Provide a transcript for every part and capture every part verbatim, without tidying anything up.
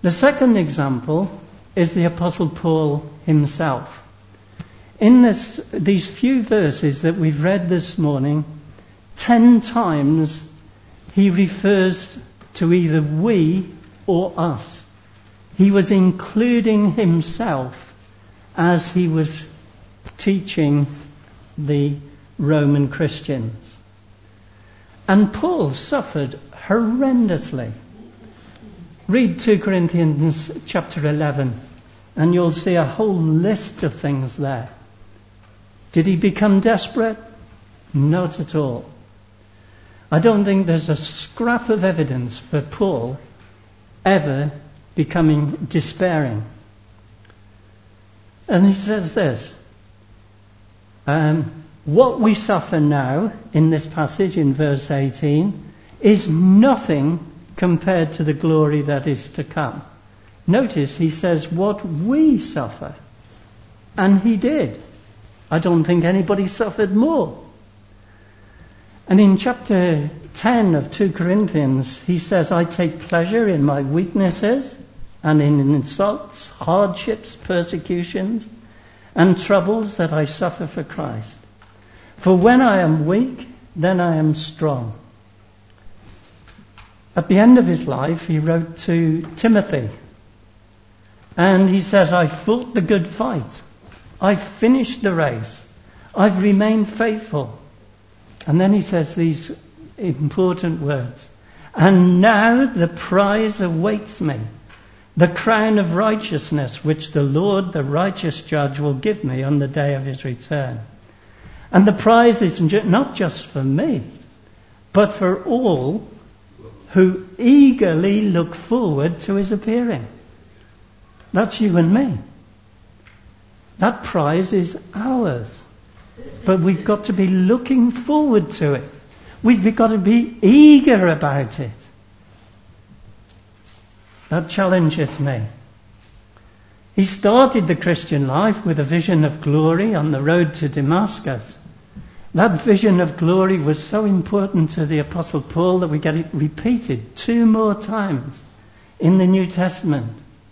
The second example is the Apostle Paul himself. In this, these few verses that we've read this morning, ten times he refers to either we or us. He was including himself as he was teaching the Roman Christians. And Paul suffered horrendously. Read Second Corinthians chapter eleven, and you'll see a whole list of things there. Did he become desperate? Not at all. I don't think there's a scrap of evidence for Paul ever becoming despairing. And he says this, um, what we suffer now in this passage in verse eighteen is nothing compared to the glory that is to come. Notice he says what we suffer. And he did. I don't think anybody suffered more. And in chapter ten of Second Corinthians, he says, I take pleasure in my weaknesses and in insults, hardships, persecutions, and troubles that I suffer for Christ. For when I am weak, then I am strong. At the end of his life, he wrote to Timothy. And he says, I fought the good fight. I finished the race. I've remained faithful. And then he says these important words. And now the prize awaits me, the crown of righteousness, which the Lord, the righteous judge, will give me on the day of his return. And the prize is not just for me, but for all who eagerly look forward to his appearing. That's you and me. That prize is ours. But we've got to be looking forward to it. We've got to be eager about it. That challenges me. He started the Christian life with a vision of glory on the road to Damascus. That vision of glory was so important to the Apostle Paul that we get it repeated two more times in the New Testament.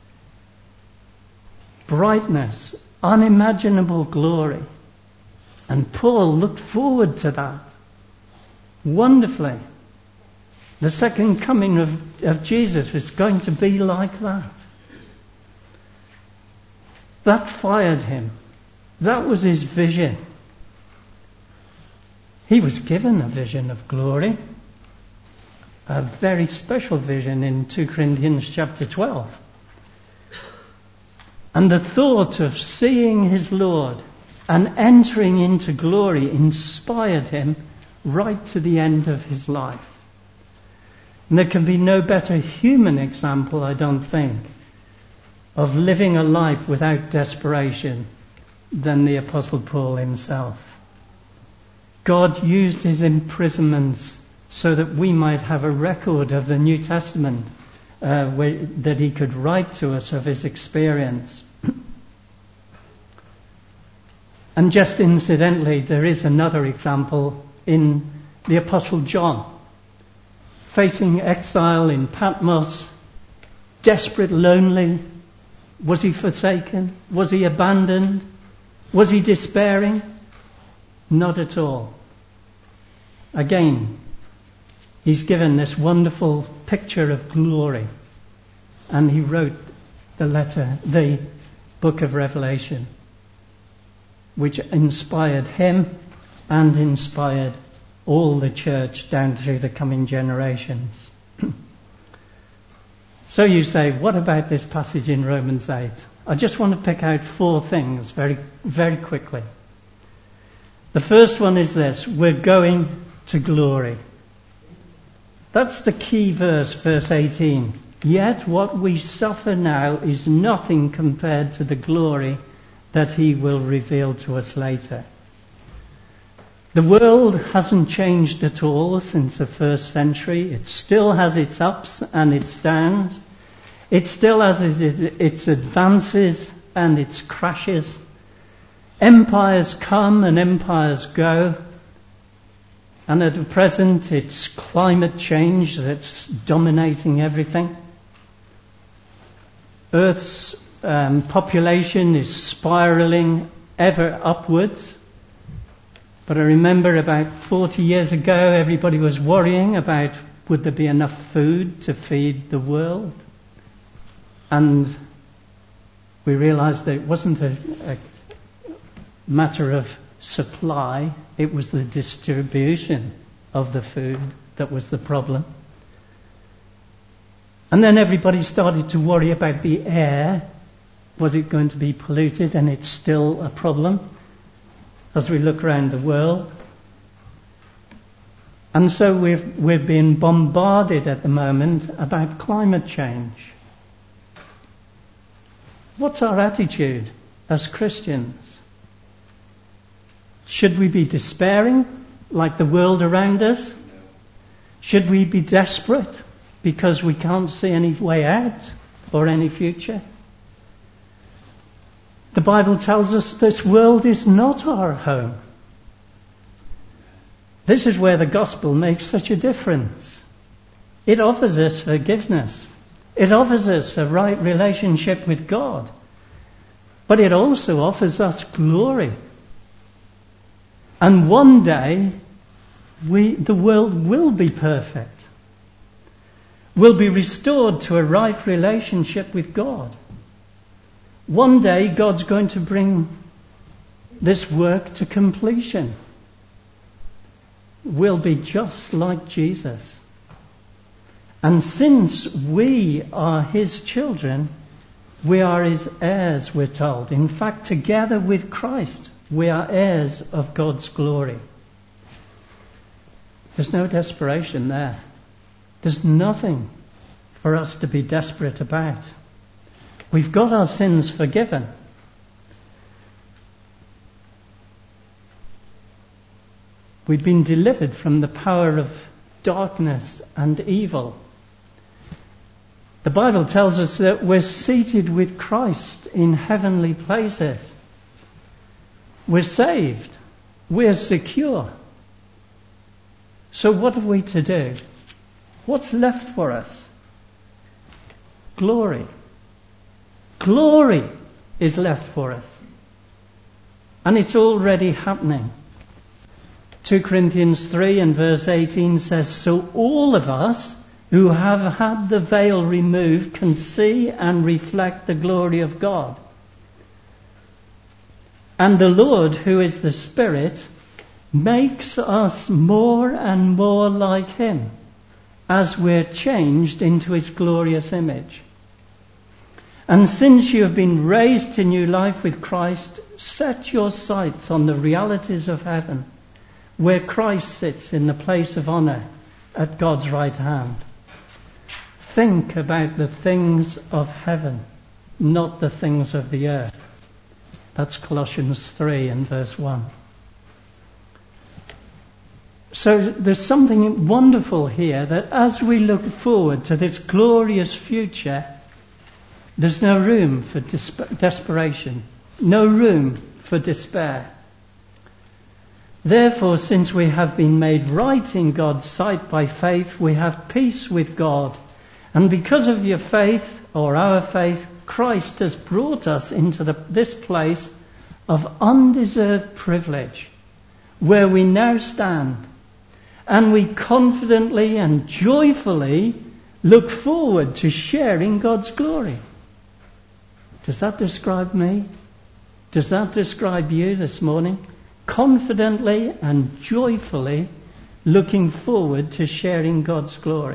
Brightness, unimaginable glory. And Paul looked forward to that wonderfully. The second coming of, of Jesus was going to be like that. That fired him. That was his vision. He was given a vision of glory, a very special vision in Second Corinthians chapter twelve. And the thought of seeing his Lord and entering into glory inspired him right to the end of his life. And there can be no better human example, I don't think, of living a life without desperation than the Apostle Paul himself. God used his imprisonments so that we might have a record of the New Testament uh, where, that he could write to us of his experience. And just incidentally, there is another example in the Apostle John. Facing exile in Patmos, desperate, lonely. Was he forsaken? Was he abandoned? Was he despairing? Not at all. Again, he's given this wonderful picture of glory. And he wrote the letter, the book of Revelation, which inspired him and inspired all the church down through the coming generations. So you say, what about this passage in Romans eight? I just want to pick out four things very, very quickly. The first one is this: we're going to glory. That's the key verse, verse eighteen. Yet what we suffer now is nothing compared to the glory that he will reveal to us later. The world hasn't changed at all since the first century. It still has its ups and its downs. It still has its advances and its crashes. Empires come and empires go. And at present it's climate change that's dominating everything. Earth's um, population is spiraling ever upwards. But I remember about forty years ago, everybody was worrying about would there be enough food to feed the world. And we realized that it wasn't a, a matter of supply, it was the distribution of the food that was the problem. And then everybody started to worry about the air. Was it going to be polluted? And it's still a problem as we look around the world. And so we've, we're being bombarded at the moment about climate change. What's our attitude as Christians? Should we be despairing like the world around us? Should we be desperate because we can't see any way out or any future? The Bible tells us this world is not our home. This is where the gospel makes such a difference. It offers us forgiveness. It offers us a right relationship with God. But it also offers us glory. And one day, we, the world will be perfect. Will be restored to a right relationship with God. One day, God's going to bring this work to completion. We'll be just like Jesus. And since we are His children, we are His heirs, we're told. In fact, together with Christ, we are heirs of God's glory. There's no desperation there. There's nothing for us to be desperate about. We've got our sins forgiven. We've been delivered from the power of darkness and evil. The Bible tells us that we're seated with Christ in heavenly places. We're saved. We're secure. So what are we to do? What's left for us? Glory. Glory is left for us. And it's already happening. Second Corinthians three and verse eighteen says, so all of us who have had the veil removed can see and reflect the glory of God. And the Lord, who is the Spirit, makes us more and more like Him as we're changed into His glorious image. And since you have been raised to new life with Christ, set your sights on the realities of heaven, where Christ sits in the place of honour at God's right hand. Think about the things of heaven, not the things of the earth. That's Colossians three and verse one. So there's something wonderful here, that as we look forward to this glorious future, there's no room for desp- desperation, no room for despair. Therefore, since we have been made right in God's sight by faith, we have peace with God. And because of your faith, or our faith, Christ has brought us into the, this place of undeserved privilege, where we now stand. And we confidently and joyfully look forward to sharing God's glory. Does that describe me? Does that describe you this morning? Confidently and joyfully looking forward to sharing God's glory.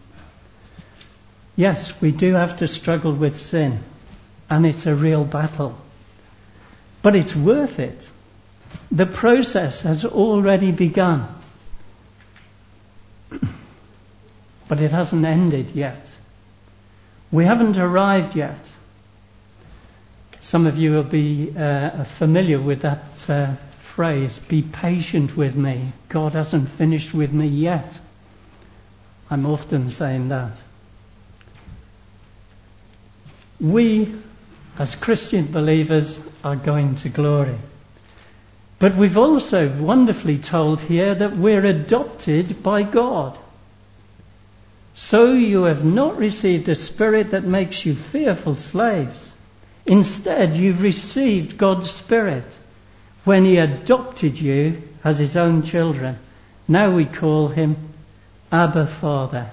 Yes, we do have to struggle with sin, and it's a real battle. But it's worth it. The process has already begun. But it hasn't ended yet. We haven't arrived yet. Some of you will be uh, familiar with that uh, phrase, be patient with me. God hasn't finished with me yet. I'm often saying that. We, as Christian believers, are going to glory. But we've also wonderfully told here that we're adopted by God. So you have not received a spirit that makes you fearful slaves. Instead, you've received God's Spirit when He adopted you as His own children. Now we call Him Abba Father.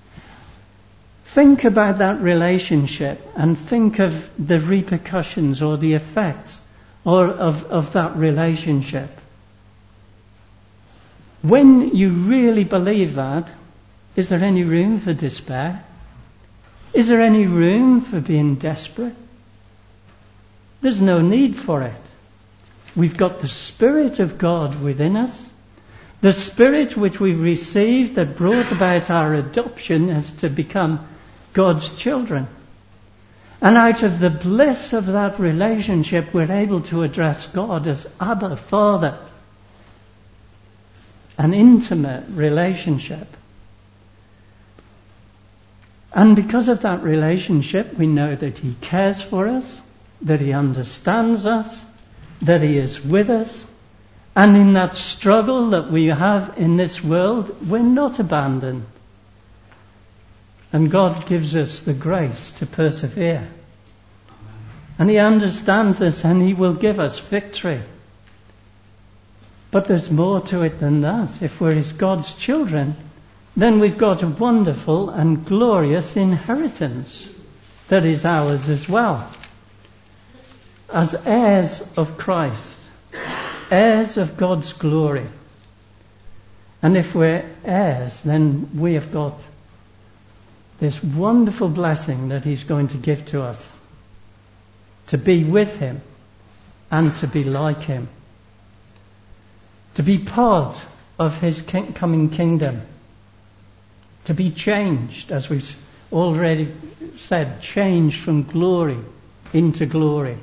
Think about that relationship and think of the repercussions or the effects or of, of that relationship. When you really believe that, is there any room for despair? Is there any room for being desperate? There's no need for it. We've got the Spirit of God within us. The Spirit which we received that brought about our adoption as to become God's children. And out of the bliss of that relationship, we're able to address God as Abba, Father. An intimate relationship. And because of that relationship, we know that He cares for us, that He understands us, that He is with us. And in that struggle that we have in this world, we're not abandoned. And God gives us the grace to persevere. And He understands us and He will give us victory. But there's more to it than that. If we're His God's children, then we've got a wonderful and glorious inheritance that is ours as well. As heirs of Christ, heirs of God's glory. And if we're heirs, then we have got this wonderful blessing that He's going to give to us. To be with Him and to be like Him. To be part of His king- coming kingdom. To be changed, as we've already said, changed from glory into glory.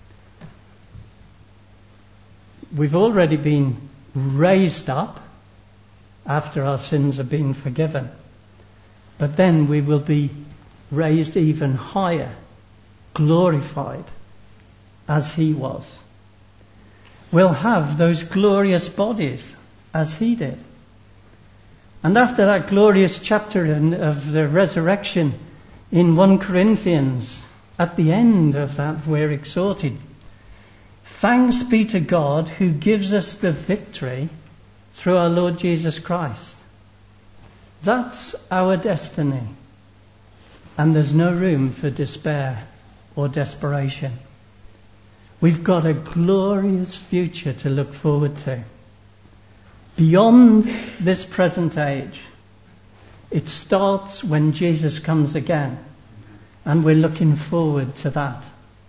We've already been raised up after our sins have been forgiven. But then we will be raised even higher, glorified, as He was. We'll have those glorious bodies as He did. And after that glorious chapter in, of the resurrection in First Corinthians, at the end of that we're exhorted, thanks be to God who gives us the victory through our Lord Jesus Christ. That's our destiny. And there's no room for despair or desperation. We've got a glorious future to look forward to. Beyond this present age. It starts when Jesus comes again. And we're looking forward to that.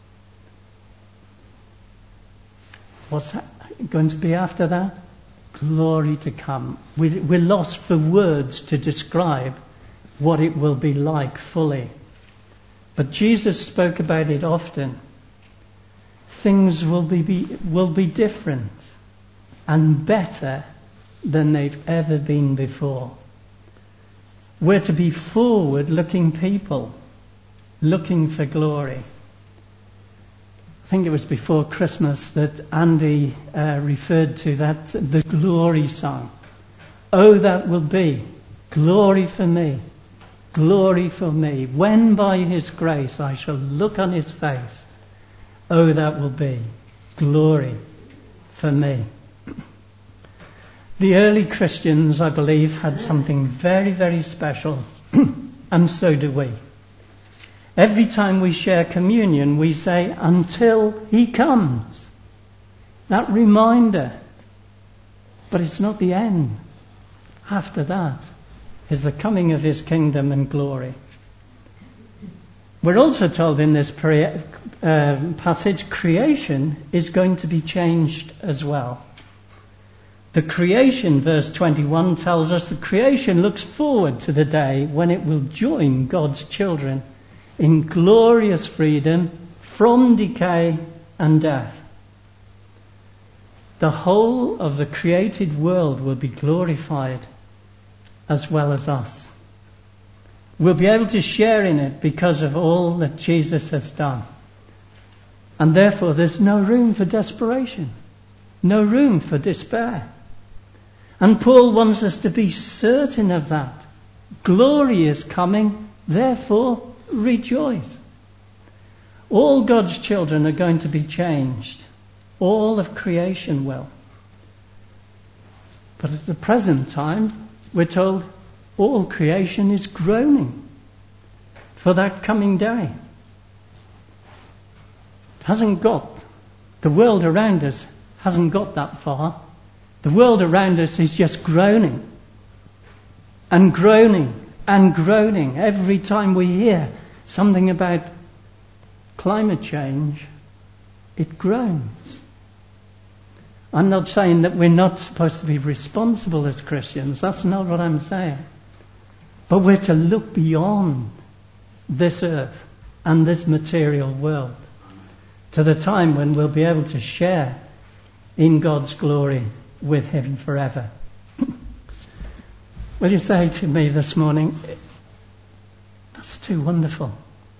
What's going to be after that? Glory to come. We're lost for words to describe what it will be like fully. But Jesus spoke about it often. Things will be, be will be different and better than they've ever been before. We're to be forward-looking people, looking for glory. I think it was before Christmas that Andy uh, referred to that, the glory song. Oh, that will be glory for me, glory for me, when by His grace I shall look on His face. Oh, that will be glory for me. The early Christians, I believe, had something very, very special, and so do we. Every time we share communion, we say, until He comes. That reminder. But it's not the end. After that is the coming of His kingdom and glory. We're also told in this prayer, uh, passage, creation is going to be changed as well. The creation, verse twenty-one, tells us that creation looks forward to the day when it will join God's children in glorious freedom from decay and death. The whole of the created world will be glorified as well as us. We'll be able to share in it because of all that Jesus has done. And therefore there's no room for desperation, no room for despair. And Paul wants us to be certain of that. Glory is coming, therefore rejoice. All God's children are going to be changed. All of creation will. But at the present time, we're told all creation is groaning for that coming day. It hasn't got, the world around us hasn't got that far. The world around us is just groaning and groaning and groaning. Every time we hear something about climate change, it groans. I'm not saying that we're not supposed to be responsible as Christians. That's not what I'm saying. But we're to look beyond this earth and this material world to the time when we'll be able to share in God's glory with Him forever. Will you say to me this morning, that's too wonderful.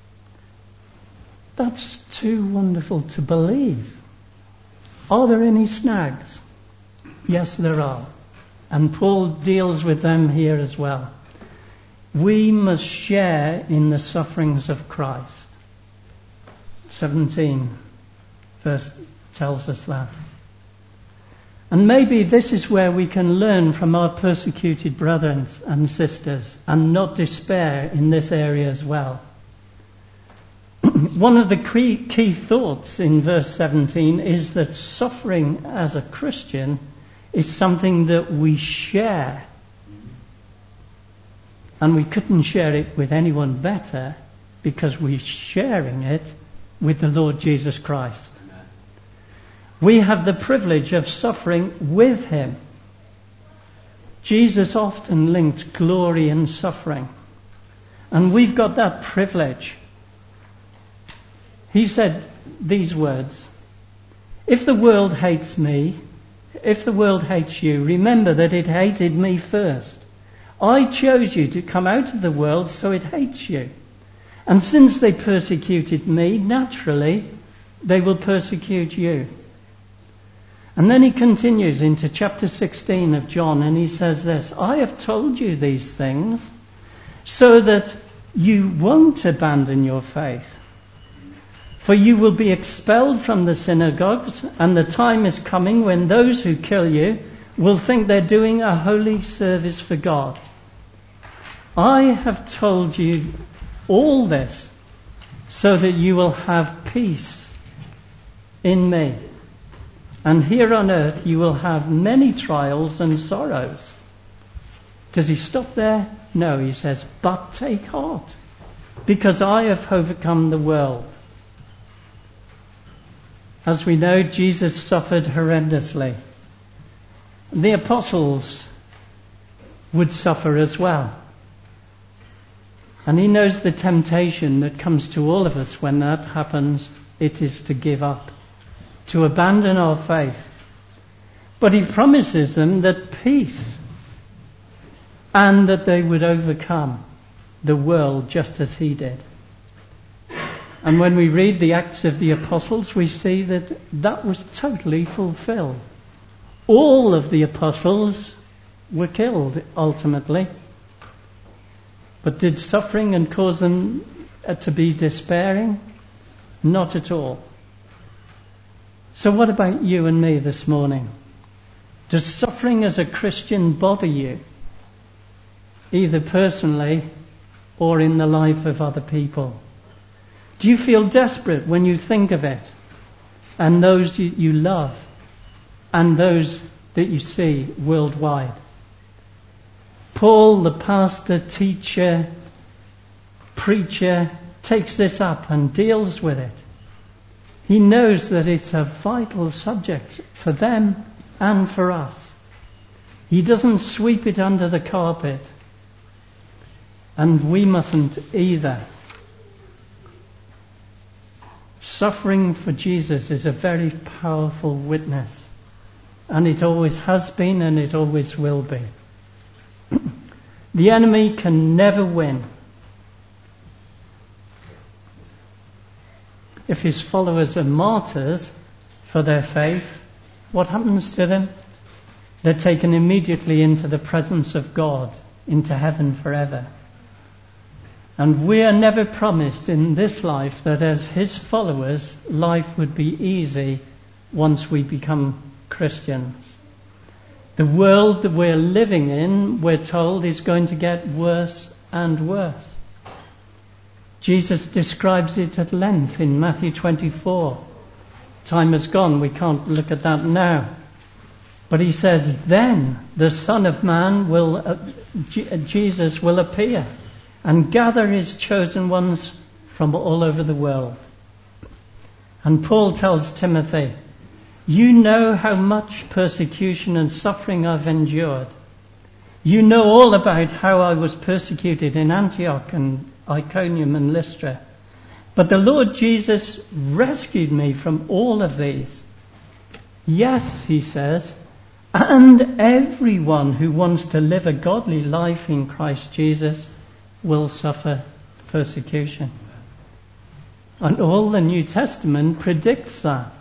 That's too wonderful to believe. Are there any snags? Yes, there are. And Paul deals with them here as well. We must share in the sufferings of Christ. seventeen verse tells us that. And maybe this is where we can learn from our persecuted brothers and sisters and not despair in this area as well. One of the key, key thoughts in verse seventeen is that suffering as a Christian is something that we share. And we couldn't share it with anyone better because we're sharing it with the Lord Jesus Christ. Amen. We have the privilege of suffering with Him. Jesus often linked glory and suffering. And we've got that privilege. He said these words, "If the world hates me, if the world hates you, remember that it hated me first. I chose you to come out of the world, so it hates you. And since they persecuted me, naturally, they will persecute you." And then he continues into chapter sixteen of John, and he says this, "I have told you these things so that you won't abandon your faith. For you will be expelled from the synagogues, and the time is coming when those who kill you will think they're doing a holy service for God. I have told you all this so that you will have peace in me. And here on earth you will have many trials and sorrows." Does he stop there? No, he says, "But take heart, because I have overcome the world." As we know, Jesus suffered horrendously. The apostles would suffer as well. And he knows the temptation that comes to all of us when that happens. It is to give up, to abandon our faith. But he promises them that peace, and that they would overcome the world just as he did. And when we read the Acts of the Apostles, we see that that was totally fulfilled. All of the apostles were killed ultimately. But did suffering and cause them to be despairing? Not at all. So what about you and me this morning? Does suffering as a Christian bother you? Either personally or in the life of other people? Do you feel desperate when you think of it? And those you, you love? And those that you see worldwide? Paul, the pastor, teacher, preacher, takes this up and deals with it. He knows that it's a vital subject for them and for us. He doesn't sweep it under the carpet. And we mustn't either. Suffering for Jesus is a very powerful witness. And it always has been and it always will be. The enemy can never win. If his followers are martyrs for their faith, what happens to them? They're taken immediately into the presence of God into heaven forever. And we are never promised in this life that as his followers, life would be easy once we become Christians. The world that we're living in, we're told, is going to get worse and worse. Jesus describes it at length in Matthew twenty-four. Time has gone, we can't look at that now. But he says, then the Son of Man will, uh, G- Jesus will appear and gather his chosen ones from all over the world. And Paul tells Timothy, you know how much persecution and suffering I've endured. You know all about how I was persecuted in Antioch and Iconium and Lystra. But the Lord Jesus rescued me from all of these. Yes, he says, and everyone who wants to live a godly life in Christ Jesus will suffer persecution. And all the New Testament predicts that.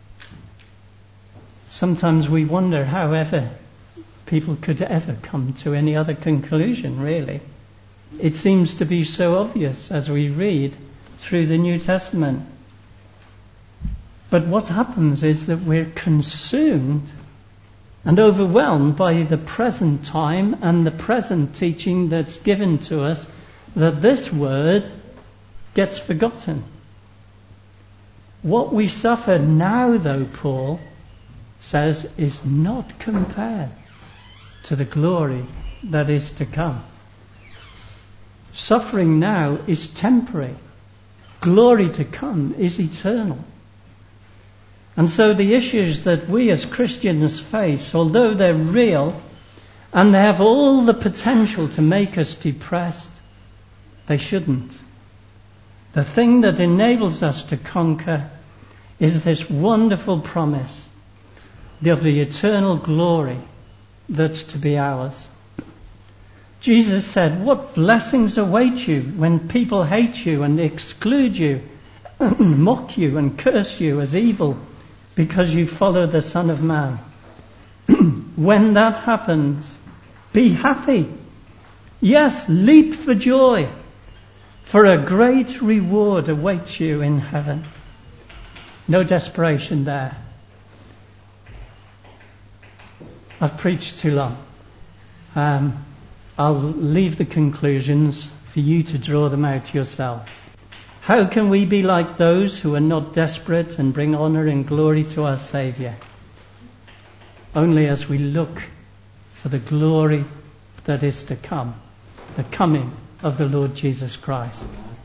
Sometimes we wonder how ever people could ever come to any other conclusion, really. It seems to be so obvious as we read through the New Testament. But what happens is that we're consumed and overwhelmed by the present time and the present teaching that's given to us, that this word gets forgotten. What we suffer now, though, Paul says, is not compared to the glory that is to come. Suffering now is temporary. Glory to come is eternal. And so the issues that we as Christians face, although they're real and they have all the potential to make us depressed, they shouldn't. The thing that enables us to conquer is this wonderful promise of the eternal glory that's to be ours. Jesus said, what blessings await you when people hate you and exclude you, and mock you and curse you as evil because you follow the Son of Man. When that happens, be happy. Yes, leap for joy, for a great reward awaits you in heaven. No desperation there. I've preached too long. Um, I'll leave the conclusions for you to draw them out yourself. How can we be like those who are not desperate and bring honour and glory to our Saviour? Only as we look for the glory that is to come, the coming of the Lord Jesus Christ.